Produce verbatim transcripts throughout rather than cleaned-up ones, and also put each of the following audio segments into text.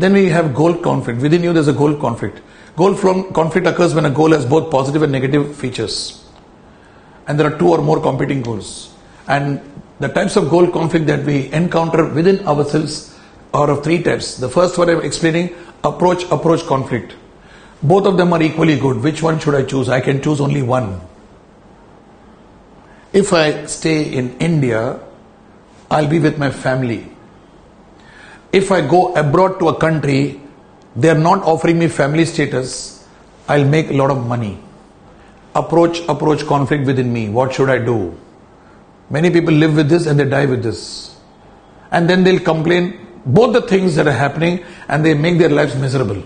Then we have goal conflict. Within you there's a goal conflict. Goal conflict occurs when a goal has both positive and negative features. And there are two or more competing goals. And the types of goal conflict that we encounter within ourselves are of three types. The first one I'm explaining, approach, approach conflict. Both of them are equally good. Which one should I choose? I can choose only one. If I stay in India, I'll be with my family. If I go abroad to a country, they're not offering me family status, I'll make a lot of money. Approach, approach conflict within me. What should I do? Many people live with this and they die with this. And then they'll complain both the things that are happening and they make their lives miserable.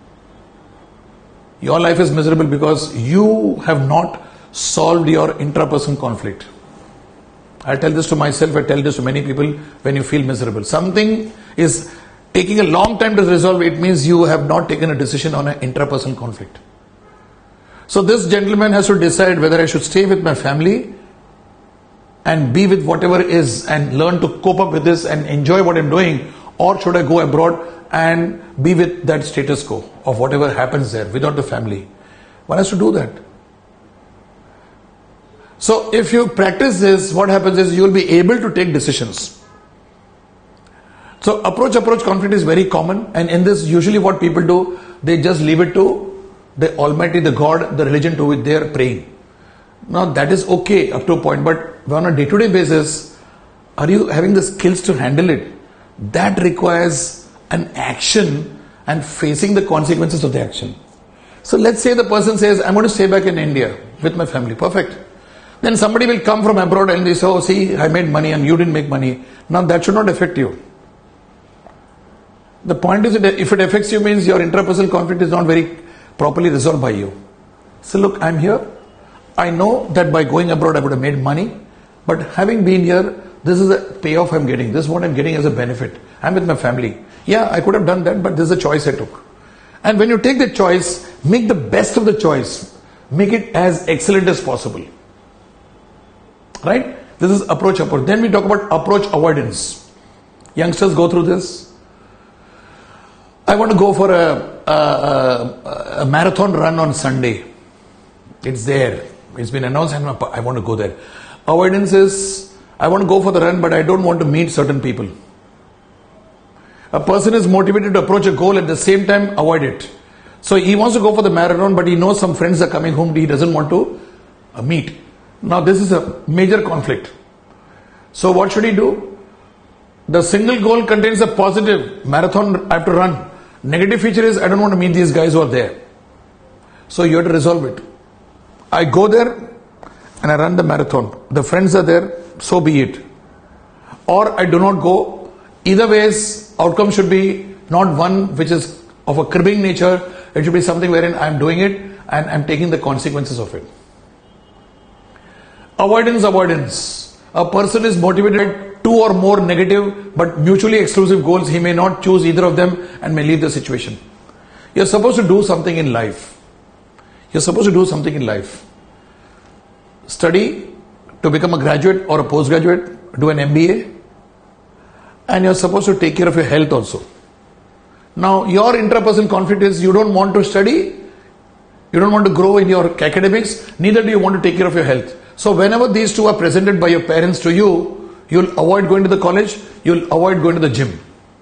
Your life is miserable because you have not solved your intrapersonal conflict. I tell this to myself, I tell this to many people when you feel miserable. Something is taking a long time to resolve, it means you have not taken a decision on an intrapersonal conflict. So this gentleman has to decide whether I should stay with my family and be with whatever is and learn to cope up with this and enjoy what I'm doing, or should I go abroad and be with that status quo of whatever happens there without the family. One has to do that. So if you practice this, what happens is you will be able to take decisions. So approach approach conflict is very common, and in this usually what people do, they just leave it to the Almighty, the God, the religion to which they are praying. Now that is okay up to a point, but on a day-to-day basis, are you having the skills to handle it? That requires an action and facing the consequences of the action. So let's say the person says, I'm going to stay back in India with my family. Perfect. Then somebody will come from abroad and they say, oh, see, I made money and you didn't make money. Now that should not affect you. The point is that if it affects you means your intrapersonal conflict is not very properly resolved by you. So look, I'm here. I know that by going abroad I would have made money. But having been here, this is the payoff I'm getting. This is what I'm getting as a benefit. I'm with my family. Yeah, I could have done that, but this is a choice I took. And when you take the choice, make the best of the choice. Make it as excellent as possible. Right? This is approach approach. Then we talk about approach avoidance. Youngsters go through this. I want to go for a, a, a, a marathon run on Sunday. It's there. It's been announced. I want to go there. Avoidance is, I want to go for the run, but I don't want to meet certain people. A person is motivated to approach a goal at the same time avoid it. So he wants to go for the marathon, but he knows some friends are coming whom he doesn't want to uh, meet. Now this is a major conflict. So what should he do? The single goal contains a positive marathon I have to run. Negative feature is I don't want to meet these guys who are there. So you have to resolve it. I go there and I run the marathon. The friends are there, so be it. Or I do not go. Either ways, outcome should be not one which is of a cribbing nature. It should be something wherein I am doing it and I am taking the consequences of it. Avoidance, avoidance. A person is motivated two or more negative but mutually exclusive goals. He may not choose either of them and may leave the situation. You're supposed to do something in life. You're supposed to do something in life. Study to become a graduate or a postgraduate, do an M B A, and you're supposed to take care of your health also. Now, your intrapersonal conflict is you don't want to study, you don't want to grow in your academics, neither do you want to take care of your health. So whenever these two are presented by your parents to you, you'll avoid going to the college, you'll avoid going to the gym.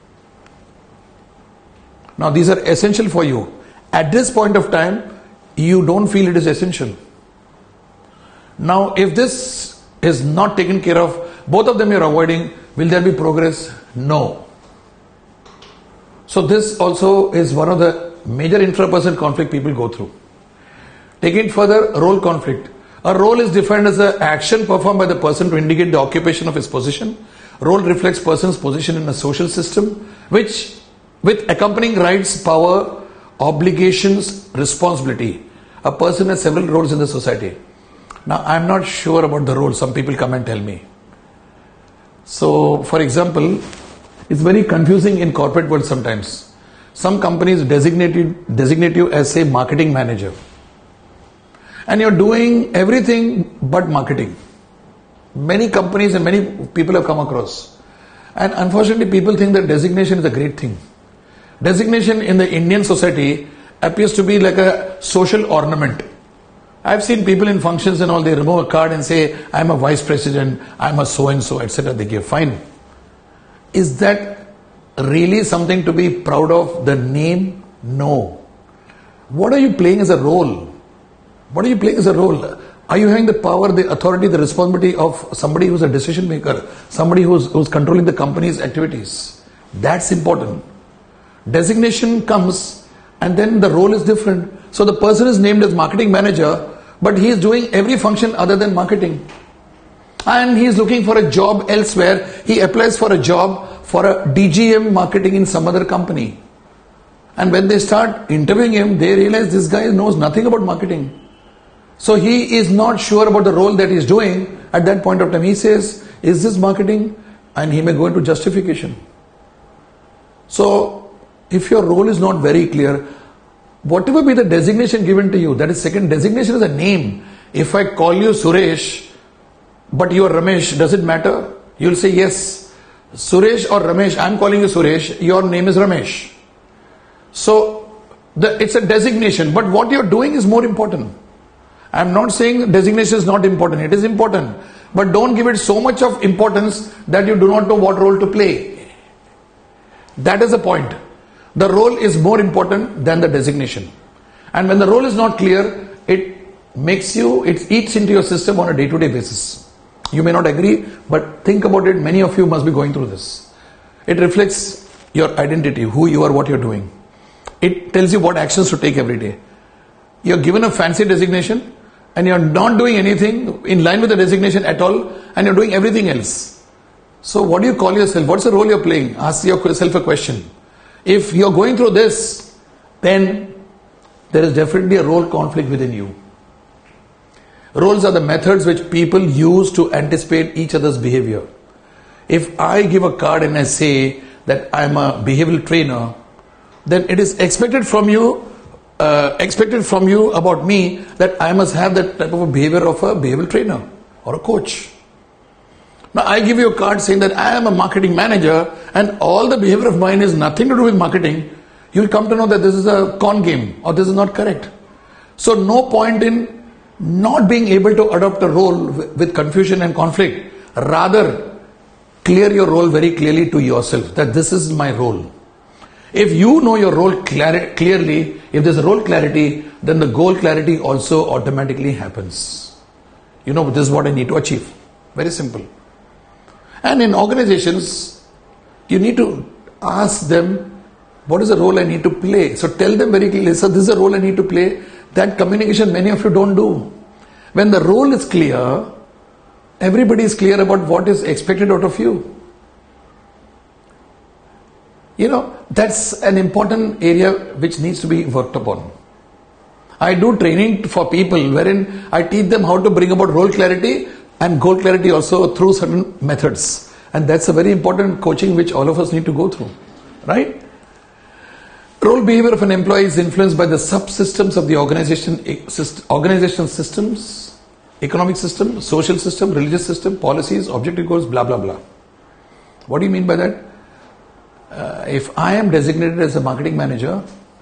Now these are essential for you. At this point of time, you don't feel it is essential. Now if this is not taken care of, both of them you're avoiding, will there be progress? No. So this also is one of the major intrapersonal conflict people go through. Taking it further, role conflict. A role is defined as an action performed by the person to indicate the occupation of his position. Role reflects person's position in a social system, which with accompanying rights, power, obligations, responsibility. A person has several roles in the society. Now, I'm not sure about the role. Some people come and tell me. So, for example, it's very confusing in corporate world sometimes. Some companies designate you, designate you as, say, marketing manager. And you're doing everything but marketing. Many companies and many people have come across. And unfortunately, people think that designation is a great thing. Designation in the Indian society appears to be like a social ornament. I've seen people in functions and all, they remove a card and say, I'm a vice president, I'm a so-and-so, et cetera. They give, fine. Is that really something to be proud of? The name? No. What are you playing as a role? What are you playing as a role? Are you having the power, the authority, the responsibility of somebody who's a decision maker, somebody who's, who's controlling the company's activities? That's important. Designation comes and then the role is different. So the person is named as marketing manager, but he is doing every function other than marketing. And he is looking for a job elsewhere. He applies for a job for a D G M marketing in some other company. And when they start interviewing him, they realize this guy knows nothing about marketing. So he is not sure about the role that he is doing. At that point of time, he says, is this marketing? And he may go into justification. So if your role is not very clear, whatever be the designation given to you, that is second, designation is a name. If I call you Suresh, but you are Ramesh, does it matter? You will say yes. Suresh or Ramesh, I am calling you Suresh, your name is Ramesh. So the, it's a designation, but what you are doing is more important. I am not saying designation is not important, it is important. But don't give it so much of importance that you do not know what role to play. That is the point. The role is more important than the designation. And when the role is not clear, it makes you, it eats into your system on a day-to-day basis. You may not agree, but think about it. Many of you must be going through this. It reflects your identity, who you are, what you're doing. It tells you what actions to take every day. You're given a fancy designation and you're not doing anything in line with the designation at all, and you're doing everything else. So what do you call yourself? What's the role you're playing? Ask yourself a question. If you're going through this, then there is definitely a role conflict within you. Roles are the methods which people use to anticipate each other's behavior. If I give a card and I say that I'm a behavioral trainer, then it is expected from you, uh, expected from you about me that I must have that type of a behavior of a behavioral trainer or a coach. Now I give you a card saying that I am a marketing manager and all the behavior of mine is nothing to do with marketing. You will come to know that this is a con game or this is not correct. So no point in not being able to adopt a role with confusion and conflict. Rather, clear your role very clearly to yourself that this is my role. If you know your role clar- clearly, if there's a role clarity, then the goal clarity also automatically happens. You know, this is what I need to achieve. Very simple. And in organizations, you need to ask them, what is the role I need to play? So tell them very clearly, so this is the role I need to play. That communication many of you don't do. When the role is clear, everybody is clear about what is expected out of you. You know, that's an important area which needs to be worked upon. I do training for people wherein I teach them how to bring about role clarity and goal clarity also through certain methods. And that's a very important coaching which all of us need to go through. Right? Role behavior of an employee is influenced by the subsystems of the organization, organizational systems, economic system, social system, religious system, policies, objective goals, blah, blah, blah. What do you mean by that? Uh, if I am designated as a marketing manager,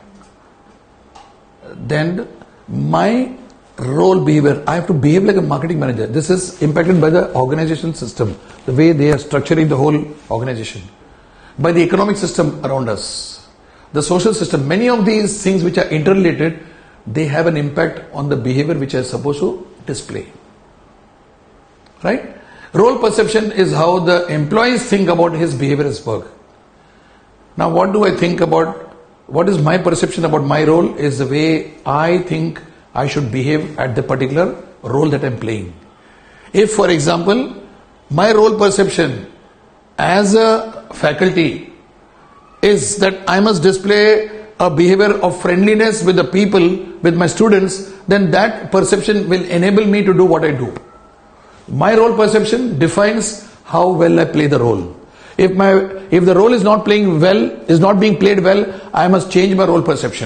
then my role behavior, I have to behave like a marketing manager. This is impacted by the organizational system, the way they are structuring the whole organization, by the economic system around us. The social system, many of these things which are interrelated, they have an impact on the behavior which I am supposed to display. Right? Role perception is how the employees think about his behavior at work. Now what do I think about, what is my perception about my role is the way I think I should behave at the particular role that I am playing. If for example, my role perception as a faculty is that I must display a behavior of friendliness with the people, with my students, then that perception will enable me to do what I do. My role perception defines how well I play the role. If my if the role is not playing well, is not being played well, I must change my role perception.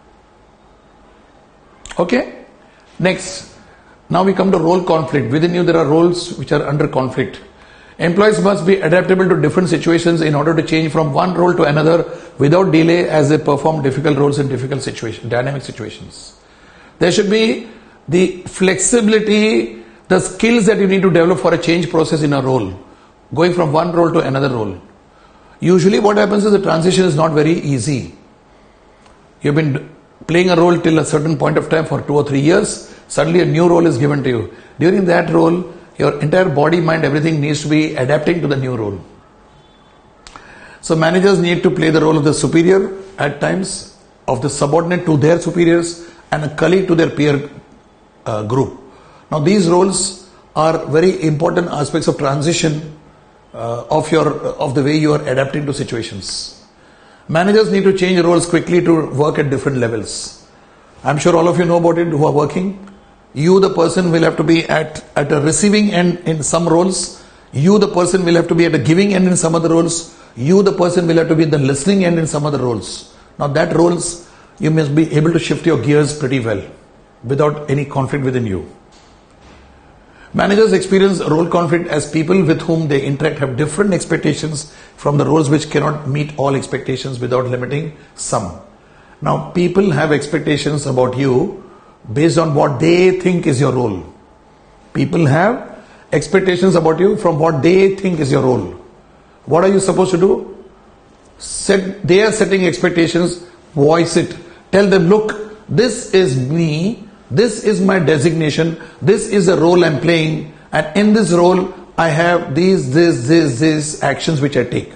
Okay? Next. Now we come to role conflict. Within you there are roles which are under conflict. Employees must be adaptable to different situations in order to change from one role to another without delay as they perform difficult roles in difficult situations, dynamic situations. There should be the flexibility, the skills that you need to develop for a change process in a role, going from one role to another role. Usually what happens is the transition is not very easy. You've been playing a role till a certain point of time for two or three years, suddenly a new role is given to you. During that role, your entire body, mind, everything needs to be adapting to the new role. So managers need to play the role of the superior at times, of the subordinate to their superiors, and a colleague to their peer uh, group. Now these roles are very important aspects of transition uh, of your of the way you are adapting to situations. Managers need to change roles quickly to work at different levels. I'm sure all of you know about it who are working. You, the person, will have to be at, at a receiving end in some roles. You, the person, will have to be at a giving end in some other roles. You, the person, will have to be at the listening end in some other roles. Now that roles, you must be able to shift your gears pretty well without any conflict within you. Managers experience role conflict as people with whom they interact have different expectations from the roles which cannot meet all expectations without limiting some. Now people have expectations about you based on what they think is your role. People have expectations about you from what they think is your role. What are you supposed to do? Set, they are setting expectations, voice it. Tell them, look, this is me, this is my designation, this is the role I'm playing, and in this role I have these, these, these, these actions which I take.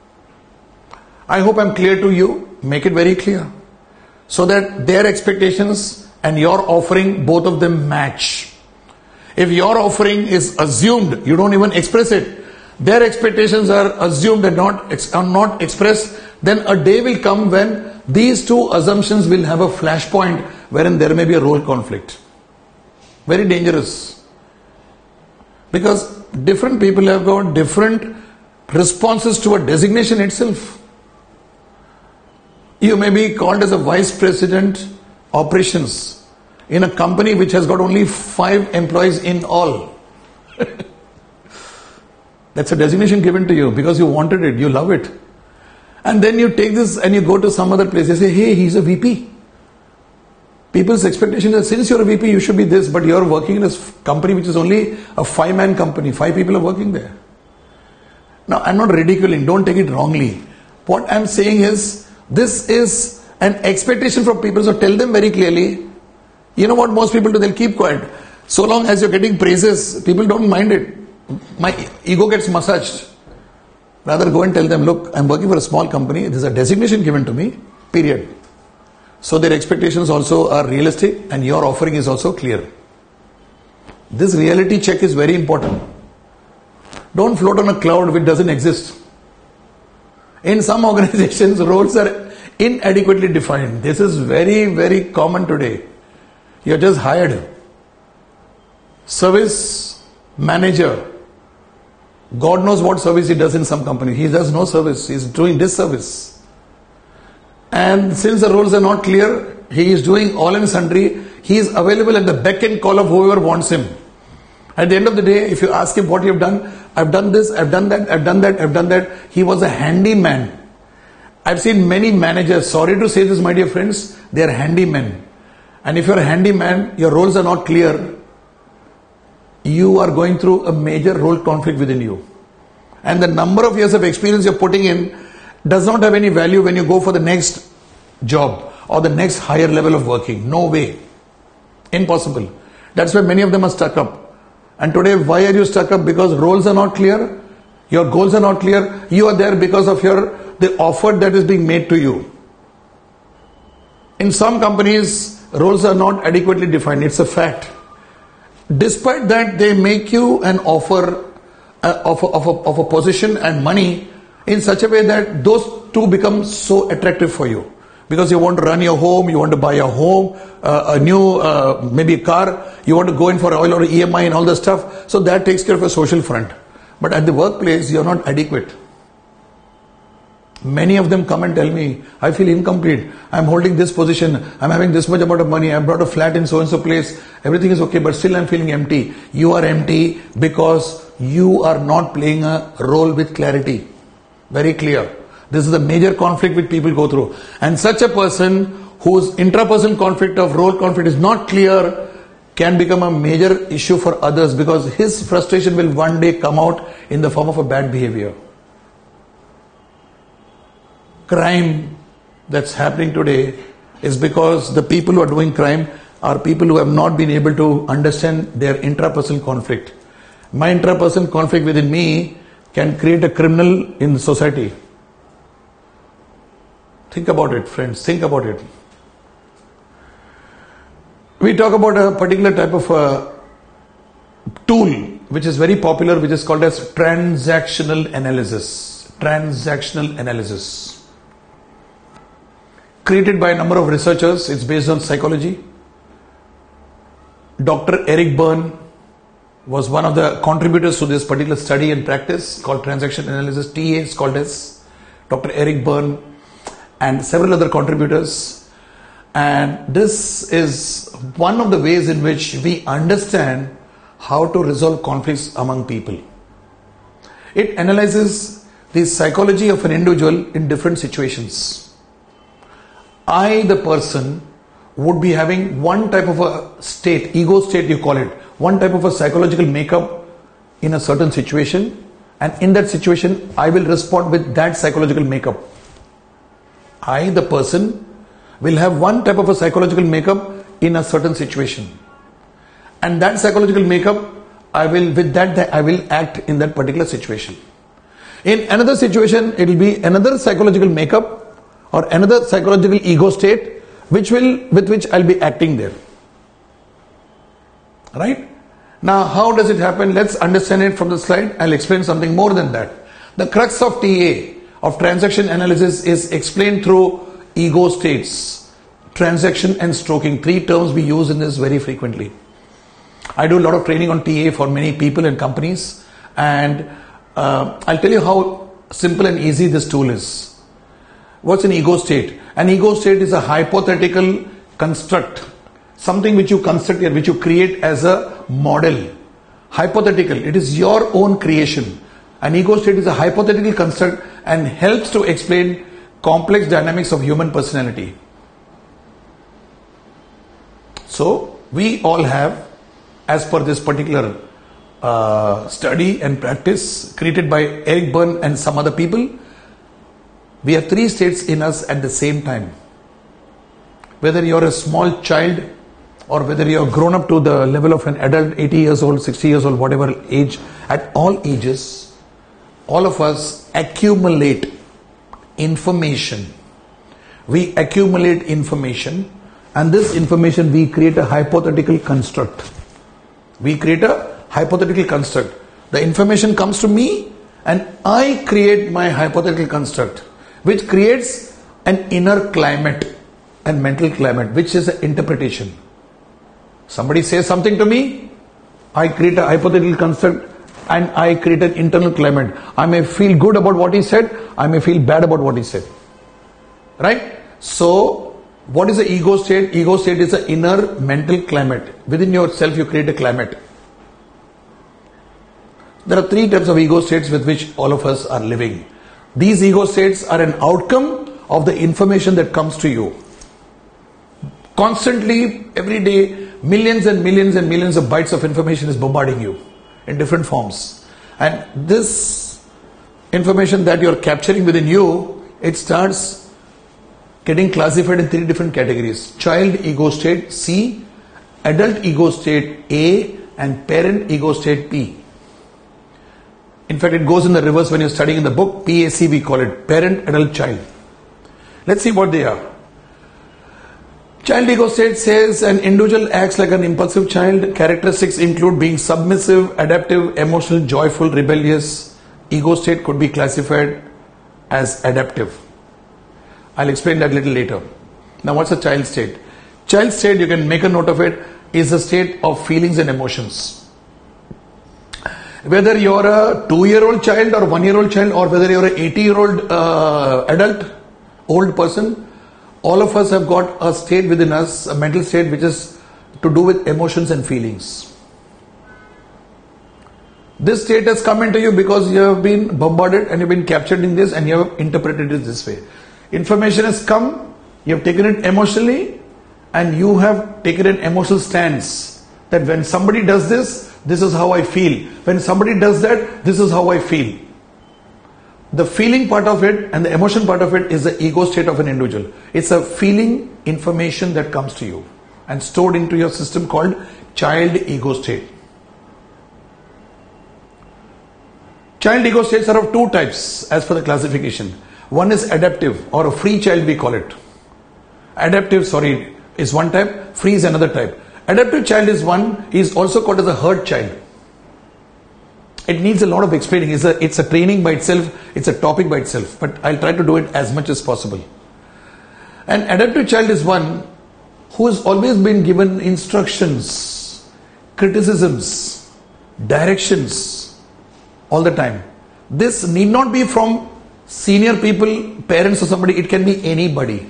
I hope I'm clear to you. Make it very clear so that their expectations and your offering, both of them match. If your offering is assumed, you don't even express it, their expectations are assumed and not, are not expressed, then a day will come when these two assumptions will have a flashpoint wherein there may be a role conflict. Very dangerous. Because different people have got different responses to a designation itself. You may be called as a vice president operations in a company which has got only five employees in all. That's a designation given to you because you wanted it, you love it. And then you take this and you go to some other place, you say, hey, he's a V P. People's expectation is, since you're a V P, you should be this, but you're working in a company which is only a five-man company. Five people are working there. Now, I'm not ridiculing, don't take it wrongly. What I'm saying is, this is an expectation from people, so tell them very clearly. You know what most people do? They'll keep quiet. So long as you're getting praises, people don't mind it. My ego gets massaged. Rather go and tell them, look, I'm working for a small company. There's a designation given to me, period. So their expectations also are realistic and your offering is also clear. This reality check is very important. Don't float on a cloud which doesn't exist. In some organizations, roles are inadequately defined. This is very, very common today. You're just hired. Service manager. God knows what service he does in some company. He does no service. He's doing disservice. And since the roles are not clear, he is doing all and sundry. He is available at the beck and call of whoever wants him. At the end of the day, if you ask him what you have done, I've done this, I've done that, I've done that, I've done that. He was a handyman. I've seen many managers, sorry to say this, my dear friends, they are handymen. And if you're a handyman, your roles are not clear, you are going through a major role conflict within you. And the number of years of experience you're putting in does not have any value when you go for the next job or the next higher level of working. No way. Impossible. That's why many of them are stuck up. And today, why are you stuck up? Because roles are not clear. Your goals are not clear. You are there because of your the offer that is being made to you. In some companies, roles are not adequately defined. It's a fact. Despite that, they make you an offer uh, of, a, of, a, of a position and money in such a way that those two become so attractive for you. Because you want to run your home, you want to buy a home, uh, a new, uh, maybe a car, you want to go in for oil or E M I and all that stuff. So that takes care of a social front. But at the workplace, you're not adequate. Many of them come and tell me, I feel incomplete. I'm holding this position. I'm having this much amount of money. I've brought a flat in so-and-so place. Everything is okay, but still I'm feeling empty. You are empty because you are not playing a role with clarity. Very clear. This is the major conflict which people go through. And such a person whose intrapersonal conflict of role conflict is not clear can become a major issue for others, because his frustration will one day come out in the form of a bad behavior. Crime that's happening today is because the people who are doing crime are people who have not been able to understand their intrapersonal conflict. My intrapersonal conflict within me can create a criminal in the society. Think about it, friends. Think about it. We talk about a particular type of a tool which is very popular, which is called as transactional analysis. Transactional analysis. Created by a number of researchers. It's based on psychology. Doctor Eric Berne was one of the contributors to this particular study and practice called transaction analysis. T A is called as Doctor Eric Berne, and several other contributors. And this is one of the ways in which we understand how to resolve conflicts among people. It analyzes the psychology of an individual in different situations. I, the person, would be having one type of a state, ego state you call it, one type of a psychological makeup in a certain situation, and in that situation I will respond with that psychological makeup. I, the person, will have one type of a psychological makeup in a certain situation, and that psychological makeup, I will with that I will act in that particular situation. In another situation, it will be another psychological makeup or another psychological ego state, which will with which I'll be acting there. Right? Now, how does it happen? Let's understand it from the slide. I'll explain something more than that. The crux of T A, of transaction analysis, is explained through ego states, transaction and stroking. Three terms we use in this very frequently. I do a lot of training on T A for many people and companies, and uh, I'll tell you how simple and easy this tool is. What's an ego state? An ego state is a hypothetical construct, something which you construct here, which you create as a model. Hypothetical, it is your own creation. An ego state is a hypothetical construct and helps to explain complex dynamics of human personality. So, we all have, as per this particular uh, study and practice created by Eric Berne and some other people, we have three states in us at the same time. Whether you're a small child or whether you're grown up to the level of an adult, eighty years old, sixty years old, whatever age, at all ages, all of us accumulate information. We accumulate information, and this information we create a hypothetical construct. We create a hypothetical construct. The information comes to me and I create my hypothetical construct, which creates an inner climate and mental climate, which is an interpretation. Somebody says something to me, I create a hypothetical construct and I create an internal climate. I may feel good about what he said, I may feel bad about what he said. Right? So, what is the ego state? Ego state is an inner mental climate. Within yourself you create a climate. There are three types of ego states with which all of us are living. These ego states are an outcome of the information that comes to you. Constantly, every day, millions and millions and millions of bytes of information is bombarding you in different forms. And this information that you are capturing within you, it starts getting classified in three different categories. Child ego state C, adult ego state A, and parent ego state P. In fact, it goes in the reverse when you're studying in the book. P A C we call it, parent, adult, child. Let's see what they are. Child ego state says an individual acts like an impulsive child. Characteristics include being submissive, adaptive, emotional, joyful, rebellious. Ego state could be classified as adaptive. I'll explain that a little later. Now, what's a child state? Child state, you can make a note of it, is a state of feelings and emotions. Whether you're a two-year-old child or one-year-old child, or whether you're an eighty-year-old uh, adult, old person, all of us have got a state within us, a mental state which is to do with emotions and feelings. This state has come into you because you have been bombarded and you've been captured in this and you have interpreted it this way. Information has come, you have taken it emotionally, and you have taken an emotional stance that when somebody does this, this is how I feel. When somebody does that, this is how I feel. The feeling part of it and the emotion part of it is the ego state of an individual. It's a feeling information that comes to you and stored into your system called child ego state. Child ego states are of two types as per the classification. One is adaptive, or a free child we call it. Adaptive, sorry, is one type, free is another type. Adaptive child is one, is also called as a hurt child. It needs a lot of explaining. It's a, it's a training by itself, it's a topic by itself, but I'll try to do it as much as possible. An adaptive child is one who has always been given instructions, criticisms, directions, all the time. This need not be from senior people, parents or somebody, it can be anybody.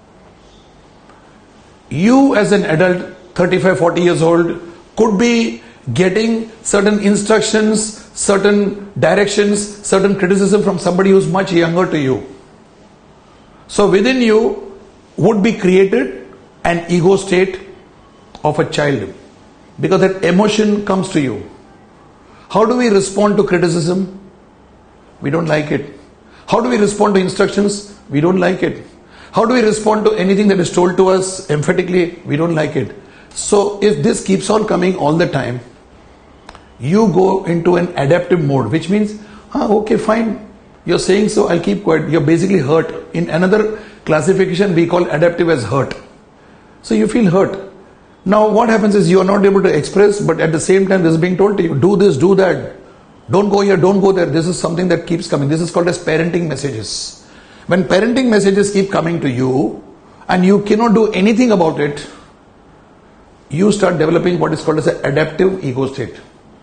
You as an adult, thirty-five, forty years old, could be getting certain instructions, certain directions, certain criticism from somebody who's much younger to you. So within you would be created an ego state of a child, because that emotion comes to you. How do we respond to criticism? We don't like it. How do we respond to instructions? We don't like it. How do we respond to anything that is told to us emphatically? We don't like it. So if this keeps on coming all the time, you go into an adaptive mode, which means, ah, okay, fine, you're saying so, I'll keep quiet. You're basically hurt. In another classification, we call adaptive as hurt. So you feel hurt. Now what happens is you are not able to express, but at the same time this is being told to you, do this, do that, don't go here, don't go there. This is something that keeps coming. This is called as parenting messages. When parenting messages keep coming to you and you cannot do anything about it, you start developing what is called as an adaptive ego state.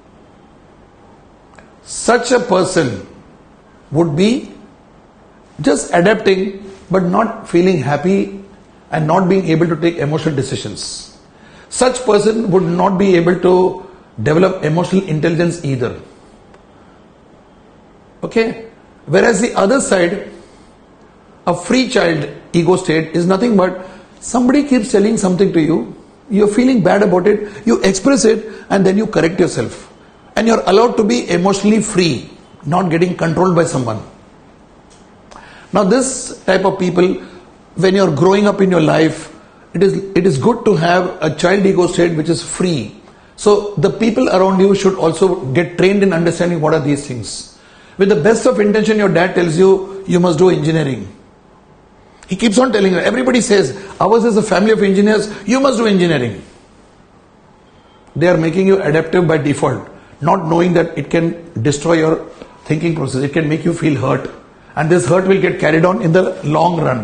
Such a person would be just adapting but not feeling happy and not being able to take emotional decisions. Such person would not be able to develop emotional intelligence either. Okay? Whereas the other side, a free child ego state is nothing but somebody keeps telling something to you, you're feeling bad about it, you express it and then you correct yourself. And you're allowed to be emotionally free, not getting controlled by someone. Now this type of people, when you're growing up in your life, It is, it is good to have a child ego state which is free. So the people around you should also get trained in understanding what are these things. With the best of intention, your dad tells you, you must do engineering. He keeps on telling you, everybody says, ours is a family of engineers, you must do engineering. They are making you adaptive by default, not knowing that it can destroy your thinking process. It can make you feel hurt. And this hurt will get carried on in the long run.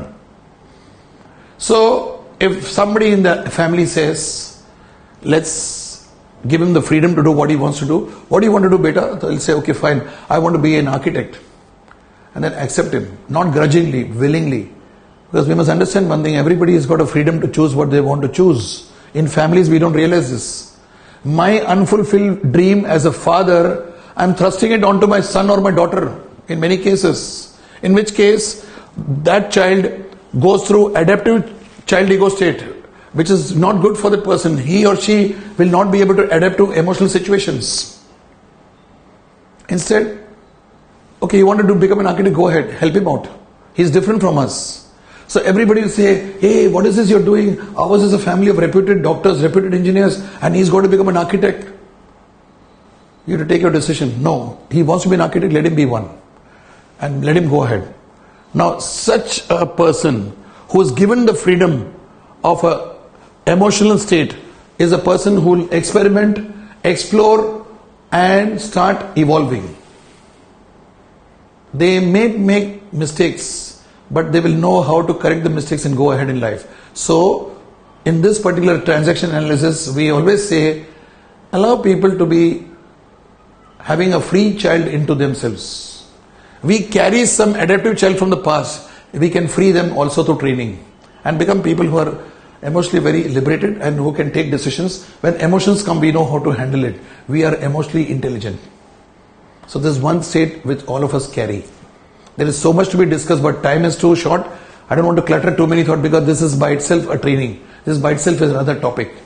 So, if somebody in the family says, let's give him the freedom to do what he wants to do. What do you want to do, beta? So he'll say, okay, fine. I want to be an architect. And then accept him. Not grudgingly, willingly. Because we must understand one thing. Everybody has got a freedom to choose what they want to choose. In families, we don't realize this. My unfulfilled dream as a father, I'm thrusting it onto my son or my daughter in many cases. In which case, that child goes through adaptive child ego state, which is not good for that person. He or she will not be able to adapt to emotional situations. Instead, okay, you want to do, become an architect, go ahead, help him out. He's different from us. So everybody will say, hey, what is this you're doing? Ours is a family of reputed doctors, reputed engineers, and he's going to become an architect. You have to take your decision. No, he wants to be an architect, let him be one. And let him go ahead. Now, such a person who is given the freedom of a emotional state is a person who will experiment, explore and start evolving. They may make mistakes, but they will know how to correct the mistakes and go ahead in life. So, in this particular transaction analysis, we always say, allow people to be having a free child into themselves. We carry some adaptive child from the past. We can free them also through training and become people who are emotionally very liberated and who can take decisions. When emotions come, we know how to handle it. We are emotionally intelligent. So this is one state which all of us carry. There is so much to be discussed, but time is too short. I don't want to clutter too many thoughts because this is by itself a training. This by itself is another topic.